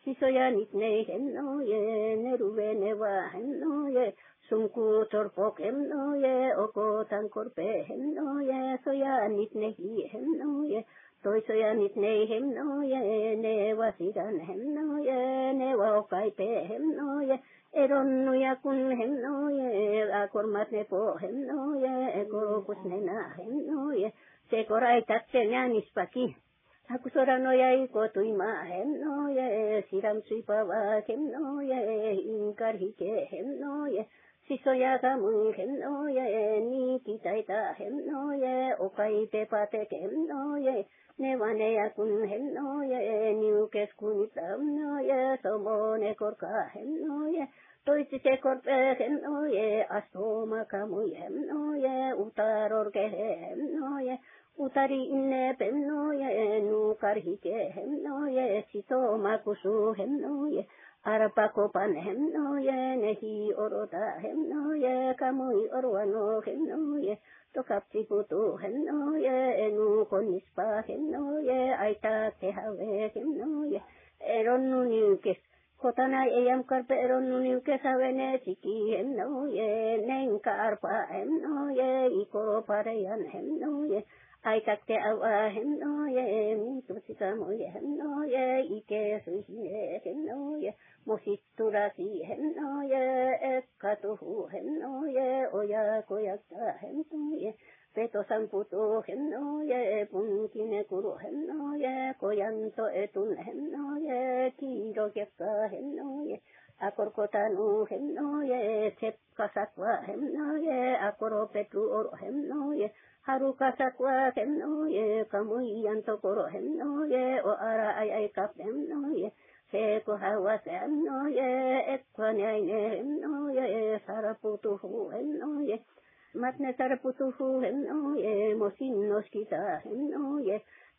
sisoya nitne henno ye, neruve newa henno ye, sumku torpok henno ye, oko tankorpe henno ye, soya nitne hi henno ye, toy soya nitne henno ye, newa sidan henno ye, newa okaipe henno ye, eronnu yakun henno ye, akormatne po henno ye, ekorokusnena henno ye, sekorai tatsenya nispaki. Hakusora no yai kotuima henno ye, siram suipawa henno ye, inkar hike henno ye, sisoya gamu henno ye, ni kitaita henno ye, okai pepate henno ye, newane yakun henno ye, niukes kunitamno ye, somone korka henno ye, toitsi se korpe henno ye, astoma kamu henno ye, utarorke henno ye, utari inne penno ye, nukar hike henno ye, sito makusu henno ye, arapakopan henno ye, nehi orota henno ye, kamui orwano henno ye, tokapsi putu henno ye, enu konispa henno ye, aita tehave henno ye, eronnu niukes, kotanai eyam karpe eronnu niukes avene siki henno ye, nenka arpa henno ye, ikoro pareyan henno ye, aitakte awa henno ye, mintusikamu ye henno ye, ike suhine henno ye, mositturasi henno ye, ekkatuhu henno ye, oya koyakta henno ye, peto samputu henno ye, punkine kuru henno ye, koyanto etun henno ye, kiro kekka henno ye, akorkotanu henno ye, sepkasakwa henno ye, akoro petru oro henno ye, harukasakwa henno ye, kamuiyanto koro henno ye, o ara ay kap henno ye, seko hawas henno ye, ekwaneine henno ye, saraputuhu henno ye, matne saraputuhu henno ye, mosinnos kita henno ye,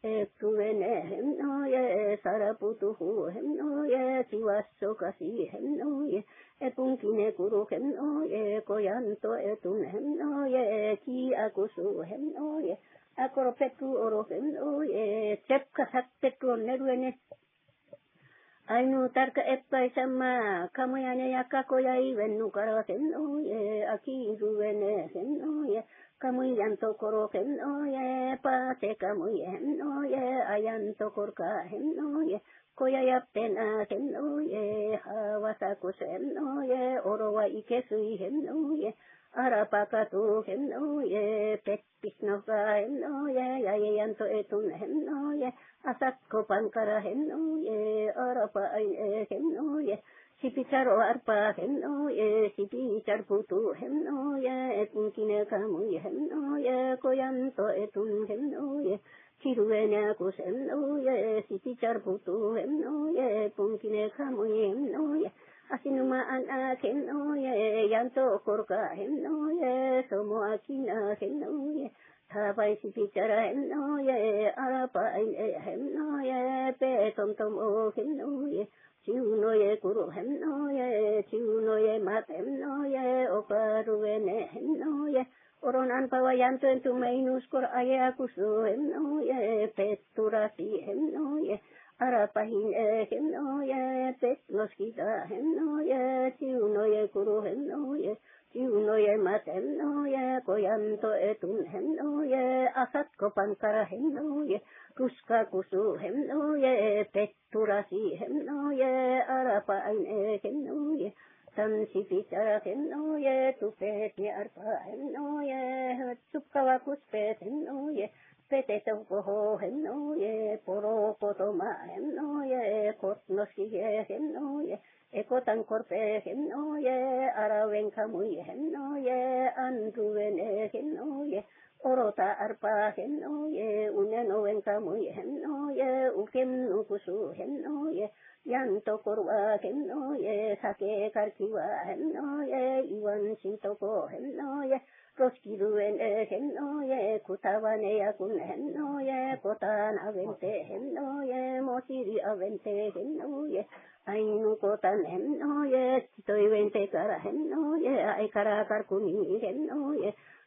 ektuene henno ye, saraputuhu henno ye, siwasso kasi henno ye, epunkine kuru henno ye, koyanto etun henno ye, ki akusu henno ye, akoro petu oro henno ye, sepkasak petu neruene, ainu tarka eppai sama, kamuyane yakakoyai vennu kara henno ye, akiruene henno ye, kamuyanto koro henno ye, pate kamuye henno ye, ayanto korka henno ye, koyayaptena henno ye, hawasakus henno ye, orowa ikesui henno ye, arapakatu henno ye, petpisnoka henno ye, yayayanto etun henno ye, asakko pankara henno ye, arapa aine henno ye, sipicharo arpa henno ye, sipichar putu henno ye, etunkine kamu henno ye, koyanto etun henno ye, kiruene kus henno ye, sipichar putu henno ye, punkine kamu henno ye, asinuma anak henno ye, yanto korka henno ye, somo akina henno ye, tabai sipichara henno ye, arapa aine henno ye, petomtom o henno ye, chiuno ye kuru henno ye, chiuno ye mat henno ye, oparuene henno ye, oronan pawayanto entu mainus kor ayakusu henno ye, petturasi henno ye, arapahin henno ye, petnoskita henno ye, chiuno ye kuru henno ye, chiuno ye mat henno ye, koyanto etun henno ye, asatko pankara henno ye, kuska kusu henno ye, petturasi henno ye, arapa aine henno ye, tansi pichara henno ye, tupeti arpa henno ye, tupkawa kuspet henno ye, pete taukoho henno ye, poro potoma henno ye, kotnoski henno ye, ekotan korpe henno ye, arawen kamui henno ye, andruene henno ye, orota arpa henno ye, unenowen kamui henno ye, ukem nukusu henno ye, yanto korwa henno ye, sake karkiwa henno ye, iwan shintoko henno ye, roskiruen henno ye, kutawane yakun henno ye, kotan avente henno ye, mosiri avente henno ye, ainu kotan henno ye, sitoi vente kara henno ye, aikara karkuni henno ye,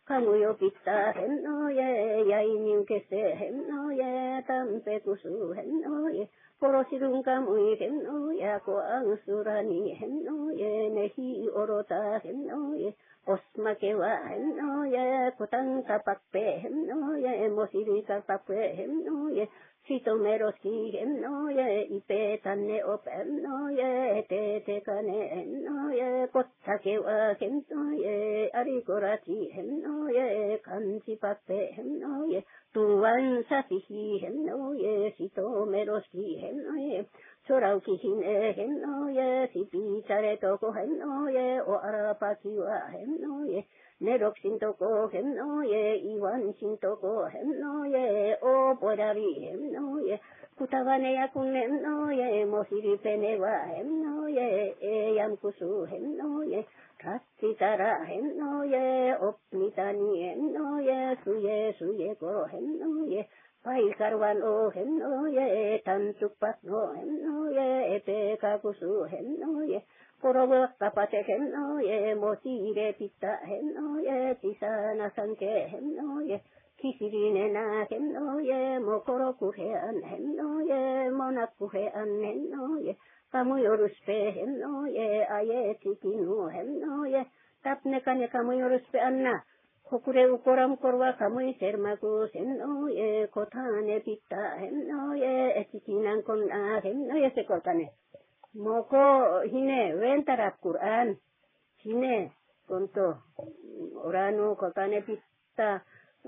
kamuyo pitta hennoye, yainin kese hennoye, tampekusu hennoye, porosirun kamui hennoye, ko angsurani hennoye, nehi orota hennoye, osmakewa hennoye, kotang kapakpe hennoye, mosiri kapakpe hennoye, sitomeroski hennoye, ipe tanne op hennoye, te kane hennoye, kottakewa hennoye, arikorati hennoye, kansi pakpe hennoye, tuwan safihi hennoye, sitomeroski hennoye, sorauki hine hennoye, sipi chare toko hennoye, o arapakiwa hennoye, neroksin toko hennoye, iwan sin toko hennoye, o porari hennoye, kutawane yakun hennoye, mosiri penewa hennoye, eyam kusu hennoye, ratsitara hennoye, opmitani hennoye, suye ko hennoye, paikarwan o hennoye, tantupak no hennoye, epekakusu hennoye, korogo kapate hennoye, mosire pitta hennoye, tisana sanke hennoye, kisirine na hennoye, mokoro kuhean hennoye, monak kuhean hennoye, kamuyoruspe hennoye, aye tikinu hennoye, tapne kane kamuyoruspe anna, kokure ukoram korwa kamui sermaku hennoye, kotane pitta hennoye, etikinan konna hennoye sekolkane. Moko hine wentarat Quran, hine konto orano kotane pitta,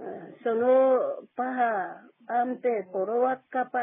sono paha ampe porowak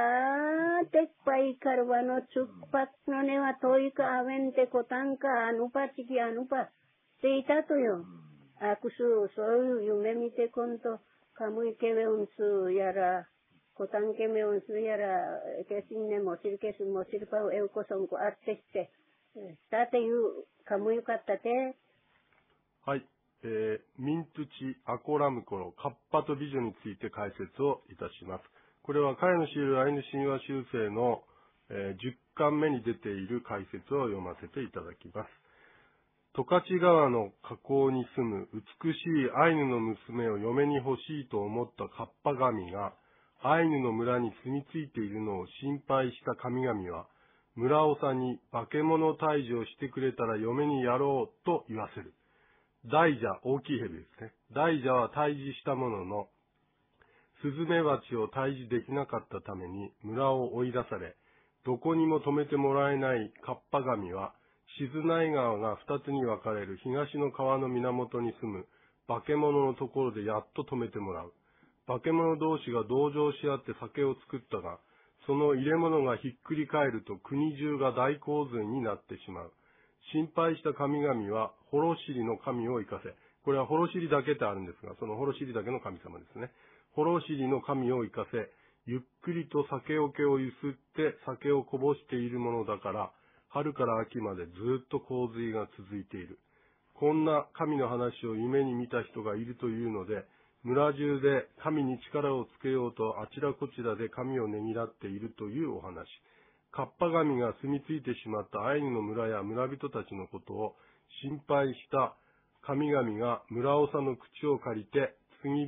kapa tek pai karwano chukpak nonewa toika avente kotanka anupa chiki anupa seita toyo. Akusu soyu yume mite konto kamui kewe unsu yara kotanke me unsu yara kesinne mosir kesu mosir pau euko sonko arteste tate yu kamui kattate. はい。ミントチアコラムコのカッパと美女について解説をいたします。これは彼のシールアイヌ神話修正の、10巻目に出ている解説を読ませていただきます。十勝川の河口に住む美しいアイヌの娘を嫁に欲しいと思ったカッパ神がアイヌの村に住み着いているのを心配した神々は村長に化け物退治をしてくれたら嫁にやろうと言わせる。大蛇、大きい蛇ですね。大蛇は退治したものの、スズメバチを退治できなかったために村を追い出され、どこにも止めてもらえないカッパ神は、静内川が二つに分かれる東の川の源に住む化け物のところでやっと止めてもらう。化け物同士が同情し合って酒を作ったが、その入れ物がひっくり返ると国中が大洪水になってしまう。心配した神々は、ホロシリの神を生かせ。これはホロシリだけってあるんですが、そのホロシリだけの神様ですね。ホロシリの神を生かせ、ゆっくりと酒桶をゆすって酒をこぼしているものだから、春から秋までずっと洪水が続いている。こんな神の話を夢に見た人がいるというので、村中で神に力をつけようとあちらこちらで神をねぎらっているというお話。カッパ神が住み着いてしまったアイヌの村や村人たちのことを心配した神々が村長の口を借りて次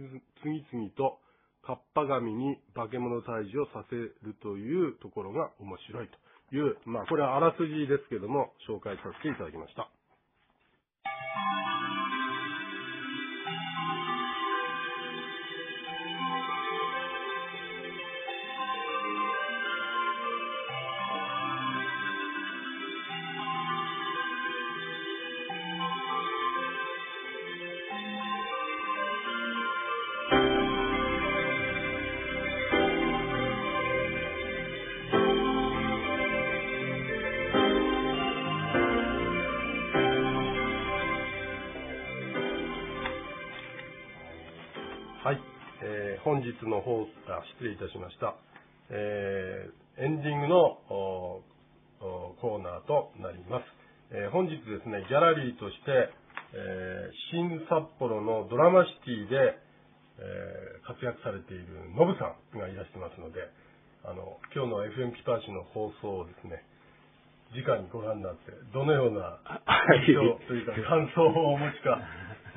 々とカッパ神に化け物退治をさせるというところが面白いという、これはあらすじですけども紹介させていただきました。はい、本日の失礼いたしました。エンディングのコーナーとなります。本日ですね、ギャラリーとして、新札幌のドラマシティで、活躍されているノブさんがいらしてますので、今日の FM 北橋の放送をですね、直にご覧になって、どのような印象というか感想をお持ちか、